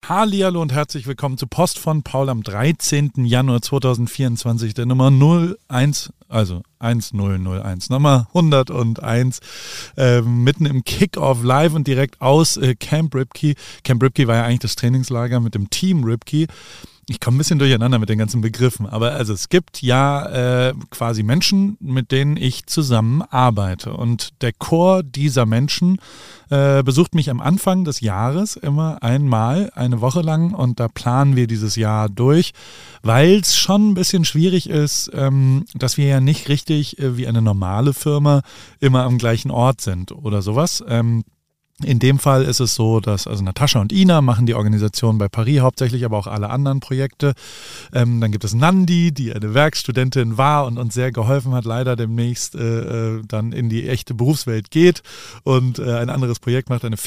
Hallihallo und herzlich willkommen zu Post von Paul am 13. Januar 2024, der Nummer 01, also 1001, Nummer 101, mitten im Kick-Off live und direkt aus Camp Ripkey. Camp Ripkey war ja eigentlich das Trainingslager mit dem Team Ripkey. Ich komme ein bisschen durcheinander mit den ganzen Begriffen, aber also es gibt ja quasi Menschen, mit denen ich zusammenarbeite und der Chor dieser Menschen besucht mich am Anfang des Jahres immer einmal, eine Woche lang, und da planen wir dieses Jahr durch, weil es schon ein bisschen schwierig ist, dass wir ja nicht richtig wie eine normale Firma immer am gleichen Ort sind oder sowas. In dem Fall ist es so, dass also Natascha und Ina machen die Organisation bei Paris hauptsächlich, aber auch alle anderen Projekte. Dann gibt es Nandi, die eine Werkstudentin war und uns sehr geholfen hat, leider demnächst dann in die echte Berufswelt geht und ein anderes Projekt macht, eine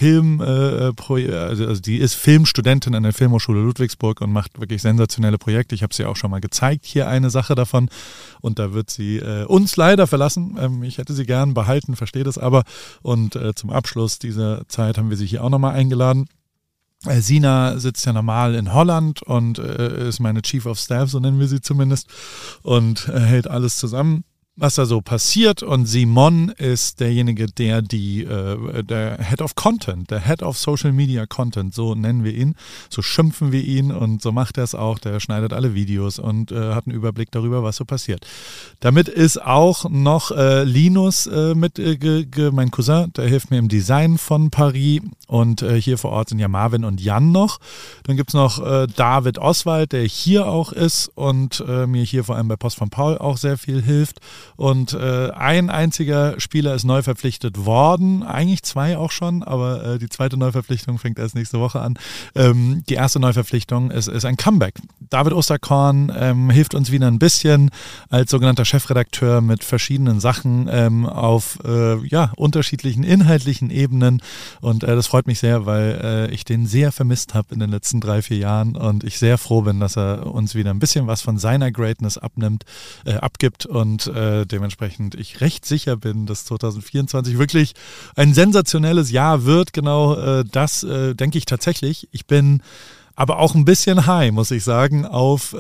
also die ist Filmstudentin an der Filmhochschule Ludwigsburg und macht wirklich sensationelle Projekte. Ich habe sie auch schon mal gezeigt, hier eine Sache davon, und da wird sie uns leider verlassen. Ich hätte sie gern behalten, verstehe das aber, und zum Abschluss dieser Zeit haben wir sie hier auch nochmal eingeladen. Sina sitzt ja normal in Holland und ist meine Chief of Staff, so nennen wir sie zumindest, und hält alles zusammen, was da so passiert. Und Simon ist derjenige, der Head of Content, der Head of Social Media Content, so nennen wir ihn, so schimpfen wir ihn, und so macht er es auch. Der schneidet alle Videos und hat einen Überblick darüber, was so passiert. Damit ist auch noch Linus mein Cousin, der hilft mir im Design von Paris, und hier vor Ort sind ja Marvin und Jan noch. Dann gibt es noch David Oswald, der hier auch ist und mir hier vor allem bei Post von Paul auch sehr viel hilft. Und ein einziger Spieler ist neu verpflichtet worden, eigentlich zwei auch schon, aber die zweite Neuverpflichtung fängt erst nächste Woche an. Die erste Neuverpflichtung ist ein Comeback. David Osterkorn hilft uns wieder ein bisschen als sogenannter Chefredakteur mit verschiedenen Sachen auf unterschiedlichen inhaltlichen Ebenen, und das freut mich sehr, weil ich den sehr vermisst habe in den letzten 3-4 Jahren und ich sehr froh bin, dass er uns wieder ein bisschen was von seiner Greatness abgibt, und dementsprechend ich recht sicher bin, dass 2024 wirklich ein sensationelles Jahr wird. Genau das denke ich tatsächlich. Ich bin aber auch ein bisschen high, muss ich sagen, auf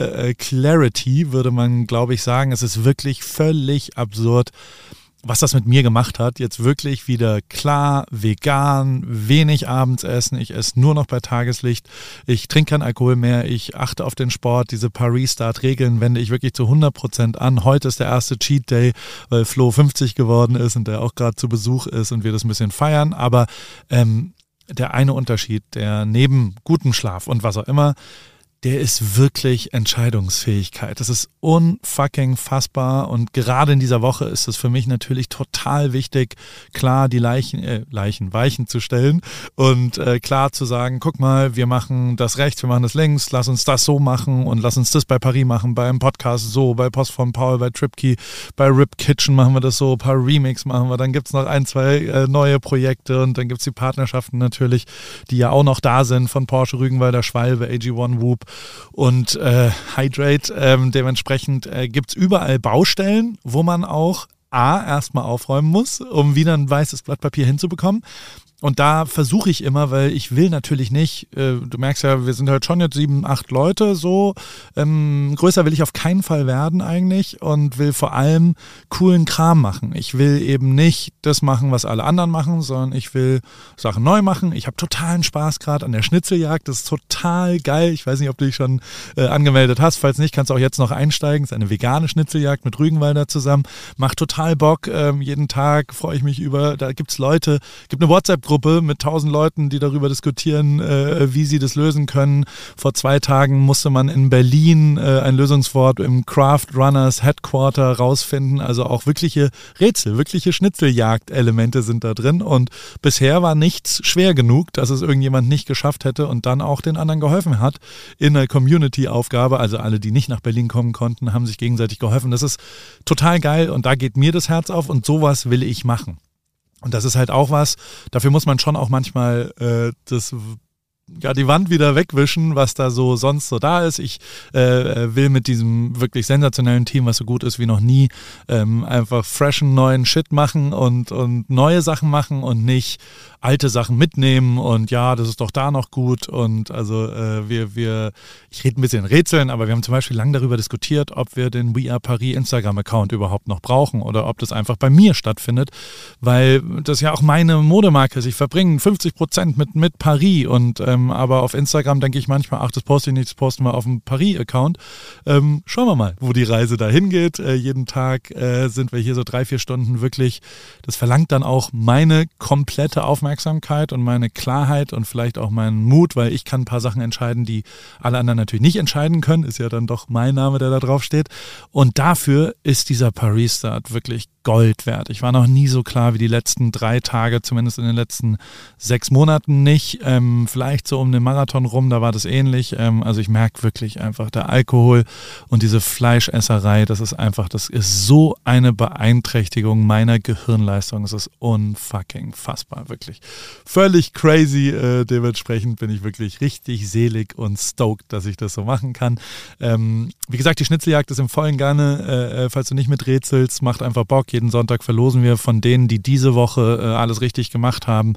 Clarity, würde man, glaube ich, sagen. Es ist wirklich völlig absurd, was das mit mir gemacht hat. Jetzt wirklich wieder klar, vegan, wenig abends essen. Ich esse nur noch bei Tageslicht. Ich trinke keinen Alkohol mehr. Ich achte auf den Sport. Diese Paris-Start-Regeln wende ich wirklich zu 100% an. Heute ist der erste Cheat Day, weil Flo 50 geworden ist und der auch gerade zu Besuch ist und wir das ein bisschen feiern. Aber der eine Unterschied, der neben gutem Schlaf und was auch immer, der ist wirklich Entscheidungsfähigkeit. Das ist unfucking fassbar, und gerade in dieser Woche ist es für mich natürlich total wichtig, klar die Weichen zu stellen und klar zu sagen, guck mal, wir machen das rechts, wir machen das links, lass uns das so machen und lass uns das bei Paris machen, beim Podcast so, bei Post von Paul, bei Tripkey, bei Rip Kitchen machen wir das so, ein paar Remix machen wir, dann gibt's noch 1-2 neue Projekte, und dann gibt's die Partnerschaften natürlich, die ja auch noch da sind, von Porsche Rügenwalder Schwalbe, AG1 Whoop und Hydrate. Dementsprechend gibt's überall Baustellen, wo man auch erstmal aufräumen muss, um wieder ein weißes Blatt Papier hinzubekommen. Und da versuche ich immer, weil ich will natürlich nicht, du merkst ja, wir sind halt schon jetzt 7, 8 Leute so, größer will ich auf keinen Fall werden eigentlich, und will vor allem coolen Kram machen. Ich will eben nicht das machen, was alle anderen machen, sondern ich will Sachen neu machen. Ich habe totalen Spaß gerade an der Schnitzeljagd, das ist total geil. Ich weiß nicht, ob du dich schon angemeldet hast, falls nicht, kannst du auch jetzt noch einsteigen. Das ist eine vegane Schnitzeljagd mit Rügenwalder zusammen, macht total Bock, jeden Tag freue ich mich über, da gibt eine WhatsApp-Gruppe mit 1000 Leuten, die darüber diskutieren, wie sie das lösen können. Vor 2 Tagen musste man in Berlin ein Lösungswort im Craft Runners Headquarter rausfinden. Also auch wirkliche Rätsel, wirkliche Schnitzeljagd-Elemente sind da drin. Und bisher war nichts schwer genug, dass es irgendjemand nicht geschafft hätte und dann auch den anderen geholfen hat in einer Community-Aufgabe. Also alle, die nicht nach Berlin kommen konnten, haben sich gegenseitig geholfen. Das ist total geil, und da geht mir das Herz auf, und sowas will ich machen. Und das ist halt auch was, dafür muss man schon auch manchmal das die Wand wieder wegwischen, was da so sonst so da ist. Ich will mit diesem wirklich sensationellen Team, was so gut ist wie noch nie, einfach freshen, neuen Shit machen und neue Sachen machen und nicht alte Sachen mitnehmen und ja, das ist doch da noch gut und also ich rede ein bisschen Rätseln, aber wir haben zum Beispiel lange darüber diskutiert, ob wir den We Are Paris Instagram-Account überhaupt noch brauchen oder ob das einfach bei mir stattfindet, weil das ja auch meine Modemarke ist. Ich verbringe 50% mit Paris und aber auf Instagram denke ich manchmal, das poste ich nicht, das posten wir auf dem Paris-Account. Schauen wir mal, wo die Reise dahin geht. Jeden Tag sind wir hier so 3-4 Stunden wirklich, das verlangt dann auch meine komplette Aufmerksamkeit und meine Klarheit und vielleicht auch meinen Mut, weil ich kann ein paar Sachen entscheiden, die alle anderen natürlich nicht entscheiden können. Ist ja dann doch mein Name, der da drauf steht. Und dafür ist dieser Paris-Start wirklich Gold wert. Ich war noch nie so klar wie die letzten 3 Tage, zumindest in den letzten 6 Monaten nicht. Vielleicht so um den Marathon rum, da war das ähnlich. Also ich merke wirklich einfach, der Alkohol und diese Fleischesserei, das ist so eine Beeinträchtigung meiner Gehirnleistung. Es ist unfucking fassbar, wirklich. Völlig crazy. Dementsprechend bin ich wirklich richtig selig und stoked, dass ich das so machen kann. Wie gesagt, die Schnitzeljagd ist im vollen Gange. Falls du nicht miträtselst, macht einfach Bock. Jeden Sonntag verlosen wir von denen, die diese Woche alles richtig gemacht haben,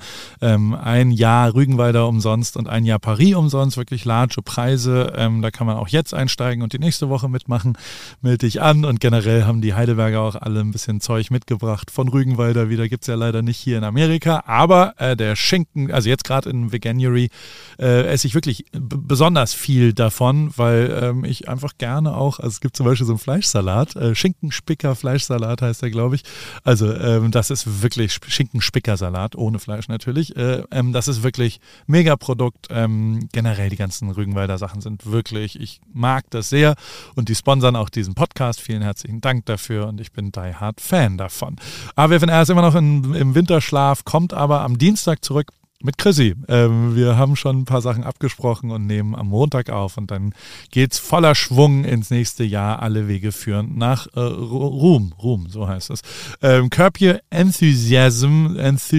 ein Jahr Rügenwalder umsonst und ein Jahr Paris umsonst. Wirklich large Preise. Da kann man auch jetzt einsteigen und die nächste Woche mitmachen. Melde dich an und generell haben die Heidelberger auch alle ein bisschen Zeug mitgebracht von Rügenwalder. Wieder gibt es ja leider nicht hier in Amerika, aber der Schinken, also jetzt gerade in Veganuary, esse ich wirklich besonders viel davon, weil ich einfach gerne auch, also es gibt zum Beispiel so einen Fleischsalat, Schinkenspicker Fleischsalat heißt der, glaube ich. Also das ist wirklich Schinkenspickersalat, ohne Fleisch natürlich. Das ist wirklich Megaprodukt. Generell die ganzen Rügenwalder Sachen sind wirklich, ich mag das sehr und die sponsern auch diesen Podcast. Vielen herzlichen Dank dafür und ich bin die Hard Fan davon. AWFNR ist immer noch im Winterschlaf, kommt aber am Dienstag zurück mit Chrissy. Wir haben schon ein paar Sachen abgesprochen und nehmen am Montag auf und dann geht's voller Schwung ins nächste Jahr. Alle Wege führen nach Ruhm, so heißt es. Curb Your Enthusiasm,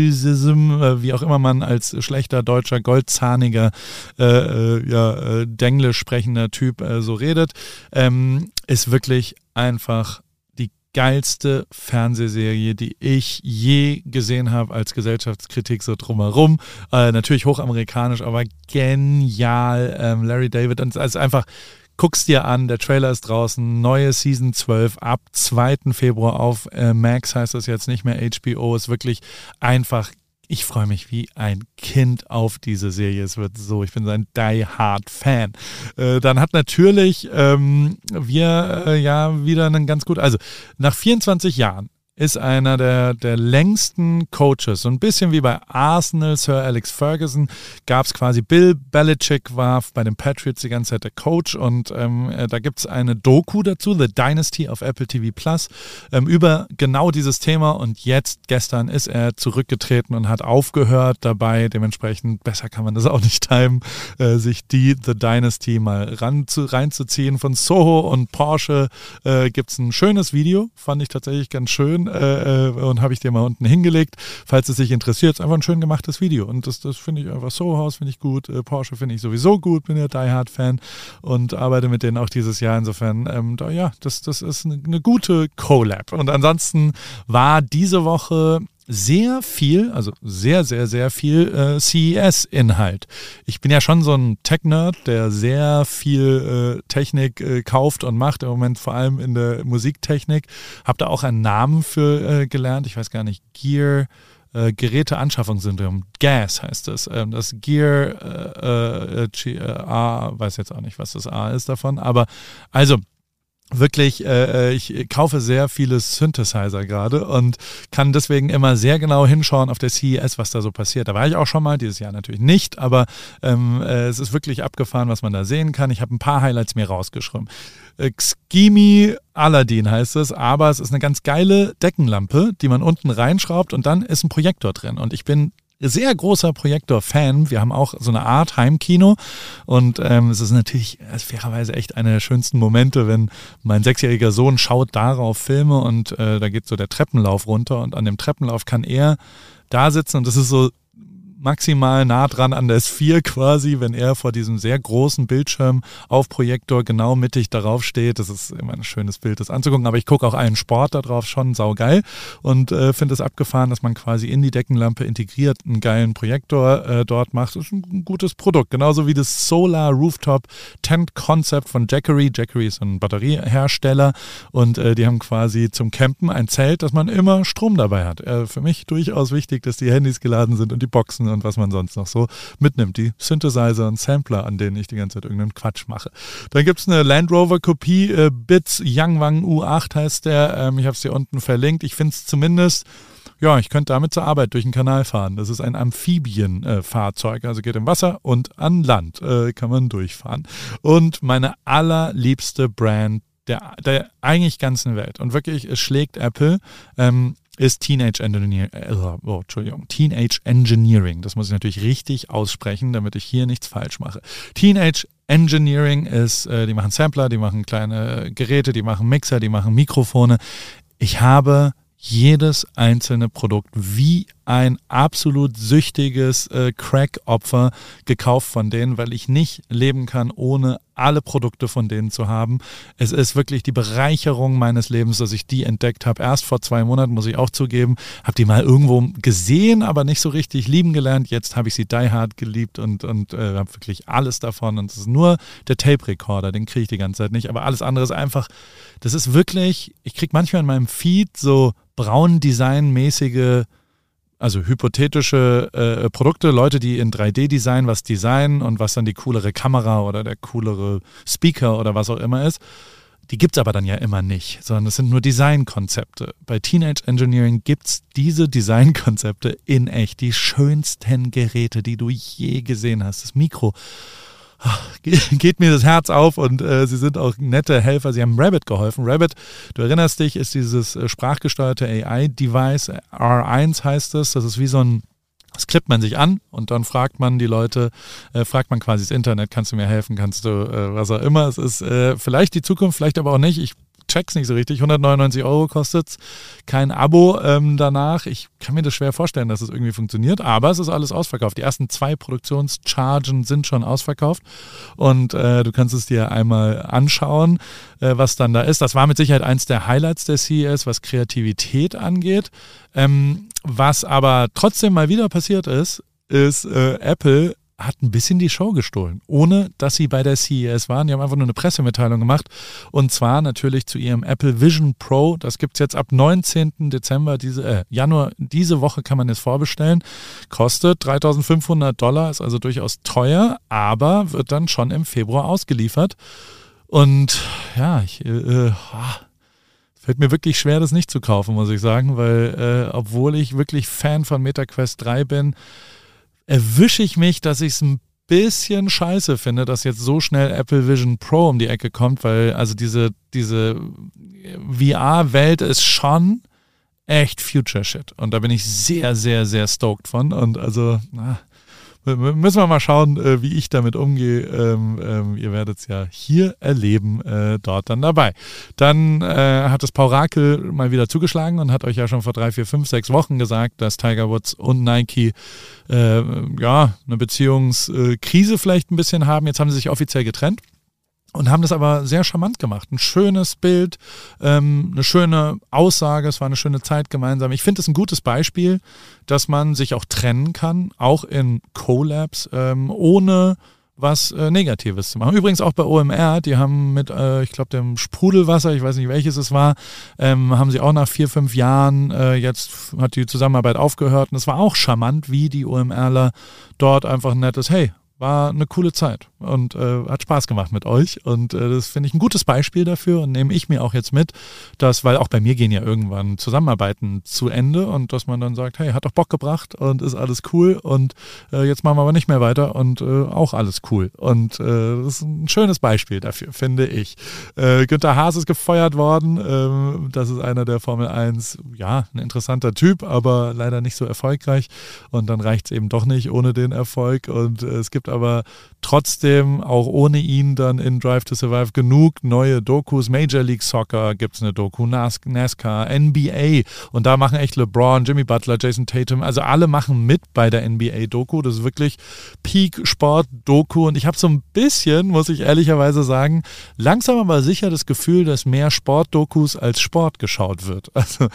wie auch immer man als schlechter deutscher, goldzahniger, Denglisch sprechender Typ so redet, ist wirklich einfach geilste Fernsehserie, die ich je gesehen habe als Gesellschaftskritik so drumherum. Natürlich hochamerikanisch, aber genial. Larry David, und also einfach, guck's dir an, der Trailer ist draußen, neue Season 12 ab 2. Februar auf Max, heißt das jetzt nicht mehr HBO, ist wirklich einfach. Ich freue mich wie ein Kind auf diese Serie. Es wird so, ich bin so ein Die-Hard-Fan. Dann hat natürlich wir wieder einen ganz gut, also nach 24 Jahren ist einer der längsten Coaches, so ein bisschen wie bei Arsenal, Sir Alex Ferguson, gab es quasi, Bill Belichick war bei den Patriots die ganze Zeit der Coach und da gibt es eine Doku dazu, The Dynasty auf Apple TV Plus, über genau dieses Thema und gestern ist er zurückgetreten und hat aufgehört dabei, dementsprechend besser kann man das auch nicht timen, sich die The Dynasty mal reinzuziehen. Von Soho und Porsche gibt es ein schönes Video, fand ich tatsächlich ganz schön, und habe ich dir mal unten hingelegt. Falls es dich interessiert, ist einfach ein schön gemachtes Video. Und das finde ich einfach, Soho-Haus finde ich gut, Porsche finde ich sowieso gut, bin ja Die-Hard-Fan und arbeite mit denen auch dieses Jahr. Insofern, das ist eine gute Collab. Und ansonsten war diese Woche sehr viel, also sehr, sehr, sehr viel CES-Inhalt. Ich bin ja schon so ein Tech-Nerd, der sehr viel Technik kauft und macht, im Moment vor allem in der Musiktechnik. Habe da auch einen Namen für gelernt, ich weiß gar nicht, Geräteanschaffungssyndrom, GAS heißt es. Das Gear A, weiß jetzt auch nicht, was das A ist davon, aber also wirklich, ich kaufe sehr viele Synthesizer gerade und kann deswegen immer sehr genau hinschauen auf der CES, was da so passiert. Da war ich auch schon mal, dieses Jahr natürlich nicht, aber es ist wirklich abgefahren, was man da sehen kann. Ich habe ein paar Highlights mir rausgeschrieben. Xgimi Aladdin heißt es, aber es ist eine ganz geile Deckenlampe, die man unten reinschraubt und dann ist ein Projektor drin. Und ich bin sehr großer Projektor-Fan. Wir haben auch so eine Art Heimkino und es ist natürlich fairerweise echt einer der schönsten Momente, wenn mein 6-jähriger Sohn schaut darauf Filme und da geht so der Treppenlauf runter und an dem Treppenlauf kann er da sitzen und das ist so maximal nah dran an der S4 quasi, wenn er vor diesem sehr großen Bildschirm auf Projektor genau mittig darauf steht. Das ist immer ein schönes Bild, das anzugucken, aber ich gucke auch allen Sport da drauf, schon saugeil und finde es abgefahren, dass man quasi in die Deckenlampe integriert einen geilen Projektor dort macht. Das ist ein gutes Produkt, genauso wie das Solar Rooftop Tent Concept von Jackery. Jackery ist ein Batteriehersteller und die haben quasi zum Campen ein Zelt, dass man immer Strom dabei hat. Für mich durchaus wichtig, dass die Handys geladen sind und die Boxen und was man sonst noch so mitnimmt. Die Synthesizer und Sampler, an denen ich die ganze Zeit irgendeinen Quatsch mache. Dann gibt es eine Land Rover Kopie, Bits Yangwang U8 heißt der. Ich habe es hier unten verlinkt. Ich finde es zumindest, ja, ich könnte damit zur Arbeit durch den Kanal fahren. Das ist ein Amphibienfahrzeug, also geht im Wasser und an Land kann man durchfahren. Und meine allerliebste Brand der eigentlich ganzen Welt. Und wirklich, es schlägt Apple, ist Teenage Engineering. Das muss ich natürlich richtig aussprechen, damit ich hier nichts falsch mache. Teenage Engineering ist, die machen Sampler, die machen kleine Geräte, die machen Mixer, die machen Mikrofone. Ich habe jedes einzelne Produkt wie ein absolut süchtiges Crack-Opfer gekauft von denen, weil ich nicht leben kann, ohne alle Produkte von denen zu haben. Es ist wirklich die Bereicherung meines Lebens, dass ich die entdeckt habe. Erst vor 2 Monaten, muss ich auch zugeben, habe die mal irgendwo gesehen, aber nicht so richtig lieben gelernt. Jetzt habe ich sie die hard geliebt und habe wirklich alles davon. Und es ist nur der Tape-Recorder, den kriege ich die ganze Zeit nicht. Aber alles andere ist einfach, das ist wirklich, ich kriege manchmal in meinem Feed so braun-Design-mäßige, also hypothetische Produkte, Leute, die in 3D-Design was designen und was dann die coolere Kamera oder der coolere Speaker oder was auch immer ist. Die gibt es aber dann ja immer nicht, sondern es sind nur Designkonzepte. Bei Teenage Engineering gibt es diese Designkonzepte in echt. Die schönsten Geräte, die du je gesehen hast. Das Mikro. Geht mir das Herz auf und sie sind auch nette Helfer. Sie haben Rabbit geholfen. Rabbit, du erinnerst dich, ist dieses sprachgesteuerte AI-Device. R1 heißt es. Das ist wie so ein, das klippt man sich an und dann fragt man die Leute, fragt man quasi das Internet, kannst du mir helfen, kannst du was auch immer. Es ist vielleicht die Zukunft, vielleicht aber auch nicht. Ich check's nicht so richtig. 199 € kostet's. Kein Abo danach. Ich kann mir das schwer vorstellen, dass es irgendwie funktioniert, aber es ist alles ausverkauft. Die ersten 2 Produktionschargen sind schon ausverkauft und du kannst es dir einmal anschauen, was dann da ist. Das war mit Sicherheit eins der Highlights der CES, was Kreativität angeht. Was aber trotzdem mal wieder passiert ist Apple hat ein bisschen die Show gestohlen, ohne dass sie bei der CES waren. Die haben einfach nur eine Pressemitteilung gemacht und zwar natürlich zu ihrem Apple Vision Pro. Das gibt es jetzt ab 19. Januar, diese Woche kann man es vorbestellen. Kostet $3.500, ist also durchaus teuer, aber wird dann schon im Februar ausgeliefert. Und ja, fällt mir wirklich schwer, das nicht zu kaufen, muss ich sagen, weil obwohl ich wirklich Fan von MetaQuest 3 bin, erwische ich mich, dass ich es ein bisschen scheiße finde, dass jetzt so schnell Apple Vision Pro um die Ecke kommt, weil also diese VR-Welt ist schon echt Future Shit. Und da bin ich sehr, sehr, sehr stoked von. Und also, müssen wir mal schauen, wie ich damit umgehe. Ihr werdet es ja hier erleben, dort dann dabei. Dann hat das Paurakel mal wieder zugeschlagen und hat euch ja schon vor 3, 4, 5, 6 Wochen gesagt, dass Tiger Woods und Nike eine Beziehungskrise vielleicht ein bisschen haben. Jetzt haben sie sich offiziell getrennt. Und haben das aber sehr charmant gemacht. Ein schönes Bild, eine schöne Aussage, es war eine schöne Zeit gemeinsam. Ich finde es ein gutes Beispiel, dass man sich auch trennen kann, auch in Collabs, ohne was Negatives zu machen. Übrigens auch bei OMR, die haben mit, ich glaube, dem Sprudelwasser, ich weiß nicht welches es war, haben sie auch nach 4, 5 Jahren, jetzt hat die Zusammenarbeit aufgehört. Und es war auch charmant, wie die OMRler dort einfach ein nettes, hey, war eine coole Zeit und hat Spaß gemacht mit euch und das finde ich ein gutes Beispiel dafür und nehme ich mir auch jetzt mit, dass, weil auch bei mir gehen ja irgendwann Zusammenarbeiten zu Ende und dass man dann sagt, hey, hat doch Bock gebracht und ist alles cool und jetzt machen wir aber nicht mehr weiter und auch alles cool und das ist ein schönes Beispiel dafür, finde ich. Günther Haas ist gefeuert worden, das ist einer der Formel 1, ja, ein interessanter Typ, aber leider nicht so erfolgreich und dann reicht es eben doch nicht ohne den Erfolg und es gibt aber trotzdem trotzdem auch ohne ihn dann in Drive to Survive genug neue Dokus. Major League Soccer gibt es eine Doku, NASCAR, NBA und da machen echt LeBron, Jimmy Butler, Jason Tatum, also alle machen mit bei der NBA-Doku. Das ist wirklich Peak-Sport-Doku und ich habe so ein bisschen, muss ich ehrlicherweise sagen, langsam aber sicher das Gefühl, dass mehr Sportdokus als Sport geschaut wird. Also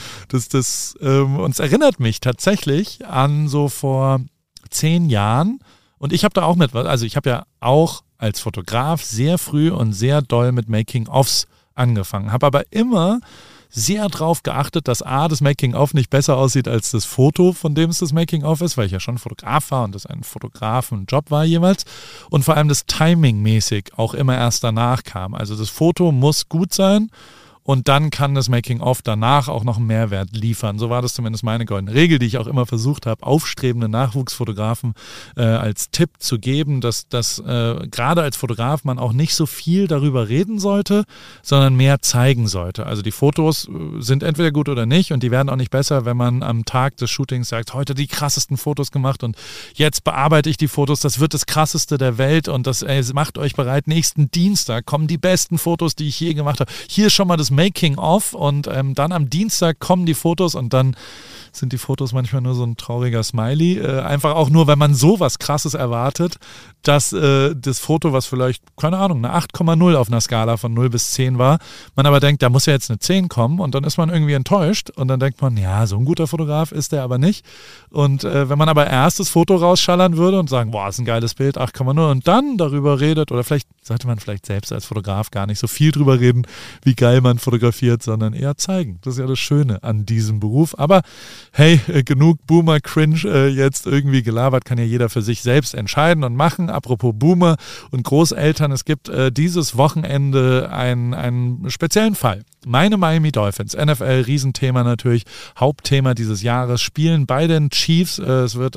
und es erinnert mich tatsächlich an so vor 10 Jahren und ich habe da auch ich habe ja auch als Fotograf sehr früh und sehr doll mit Making-ofs angefangen, habe aber immer sehr drauf geachtet, dass das Making-of nicht besser aussieht als das Foto, von dem es das Making-of ist, weil ich ja schon Fotograf war und das ein Fotografenjob war jeweils und vor allem das Timing-mäßig auch immer erst danach kam. Also das Foto muss gut sein und dann kann das Making-of danach auch noch einen Mehrwert liefern. So war das zumindest meine goldene Regel, die ich auch immer versucht habe, aufstrebende Nachwuchsfotografen als Tipp zu geben, dass gerade als Fotograf man auch nicht so viel darüber reden sollte, sondern mehr zeigen sollte. Also die Fotos sind entweder gut oder nicht und die werden auch nicht besser, wenn man am Tag des Shootings sagt, heute die krassesten Fotos gemacht und jetzt bearbeite ich die Fotos, das wird das krasseste der Welt und macht euch bereit, nächsten Dienstag kommen die besten Fotos, die ich je gemacht habe. Hier ist schon mal das Making-of und dann am Dienstag kommen die Fotos und dann sind die Fotos manchmal nur so ein trauriger Smiley. Einfach auch nur, wenn man sowas Krasses erwartet, dass das Foto, was vielleicht, keine Ahnung, eine 8,0 auf einer Skala von 0 bis 10 war, man aber denkt, da muss ja jetzt eine 10 kommen und dann ist man irgendwie enttäuscht und dann denkt man, ja, so ein guter Fotograf ist der aber nicht. Und wenn man aber erst das Foto rausschallern würde und sagen, boah, ist ein geiles Bild, 8,0 und dann darüber redet oder vielleicht sollte man vielleicht selbst als Fotograf gar nicht so viel drüber reden, wie geil man fotografiert, sondern eher zeigen. Das ist ja das Schöne an diesem Beruf. Aber hey, genug Boomer-Cringe jetzt irgendwie gelabert, kann ja jeder für sich selbst entscheiden und machen. Apropos Boomer und Großeltern, es gibt dieses Wochenende einen speziellen Fall. Meine Miami Dolphins, NFL, Riesenthema natürlich, Hauptthema dieses Jahres, spielen bei den Chiefs. Es wird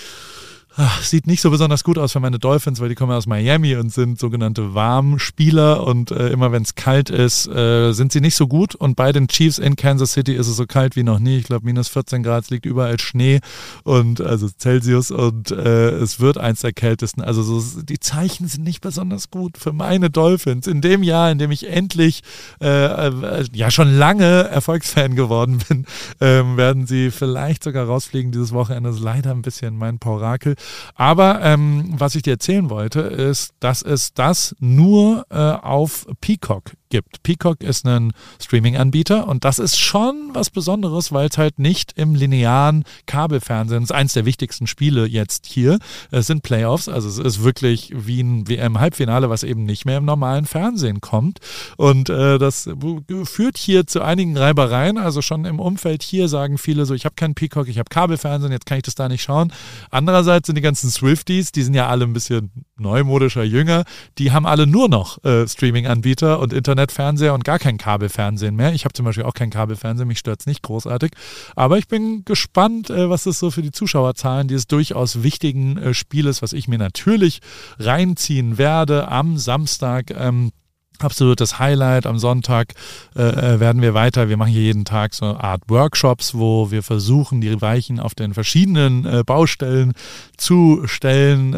sieht nicht so besonders gut aus für meine Dolphins, weil die kommen aus Miami und sind sogenannte Warmspieler und immer wenn es kalt ist, sind sie nicht so gut und bei den Chiefs in Kansas City ist es so kalt wie noch nie. Ich glaube minus 14 Grad, es liegt überall Schnee und also Celsius und es wird eins der kältesten. Also die Zeichen sind nicht besonders gut für meine Dolphins. In dem Jahr, in dem ich endlich schon lange Erfolgsfan geworden bin, werden sie vielleicht sogar rausfliegen dieses Wochenende. Das ist leider ein bisschen mein Paurakel. Aber was ich dir erzählen wollte, ist, dass es das nur auf Peacock gibt. Peacock ist ein Streaming-Anbieter und das ist schon was Besonderes, weil es halt nicht im linearen Kabelfernsehen ist. Eins der wichtigsten Spiele jetzt hier. Es sind Playoffs, also es ist wirklich wie ein WM-Halbfinale, was eben nicht mehr im normalen Fernsehen kommt. Und das führt hier zu einigen Reibereien. Also schon im Umfeld hier sagen viele so, ich habe keinen Peacock, ich habe Kabelfernsehen, jetzt kann ich das da nicht schauen. Andererseits sind die ganzen Swifties, die sind ja alle ein bisschen neumodischer, jünger, die haben alle nur noch Streaming-Anbieter und Internetfernseher und gar kein Kabelfernsehen mehr. Ich habe zum Beispiel auch kein Kabelfernsehen, mich stört es nicht großartig. Aber ich bin gespannt, was das so für die Zuschauerzahlen dieses durchaus wichtigen Spieles, was ich mir natürlich reinziehen werde am Samstag. Absolutes Highlight. Am Sonntag werden wir wir machen hier jeden Tag so eine Art Workshops, wo wir versuchen, die Weichen auf den verschiedenen Baustellen zu stellen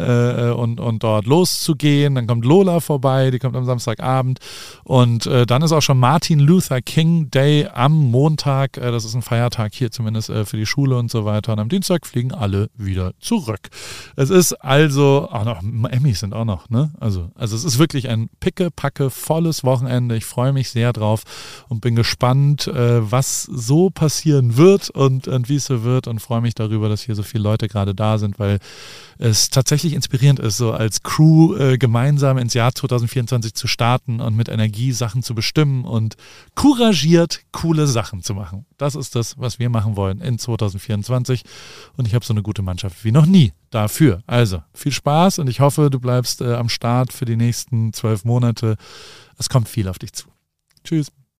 und dort loszugehen. Dann kommt Lola vorbei, die kommt am Samstagabend und dann ist auch schon Martin Luther King Day am Montag. Das ist ein Feiertag hier zumindest für die Schule und so weiter. Und am Dienstag fliegen alle wieder zurück. Es ist also, auch noch, Emmys sind auch noch, ne? Also es ist wirklich ein pickepacke volles Wochenende. Ich freue mich sehr drauf und bin gespannt, was so passieren wird und wie es so wird und freue mich darüber, dass hier so viele Leute gerade da sind, weil es tatsächlich inspirierend ist, so als Crew gemeinsam ins Jahr 2024 zu starten und mit Energie Sachen zu bestimmen und couragiert coole Sachen zu machen. Das ist das, was wir machen wollen in 2024 und ich habe so eine gute Mannschaft wie noch nie dafür. Also viel Spaß und ich hoffe, du bleibst am Start für die nächsten 12 Monate. Es kommt viel auf dich zu. Tschüss.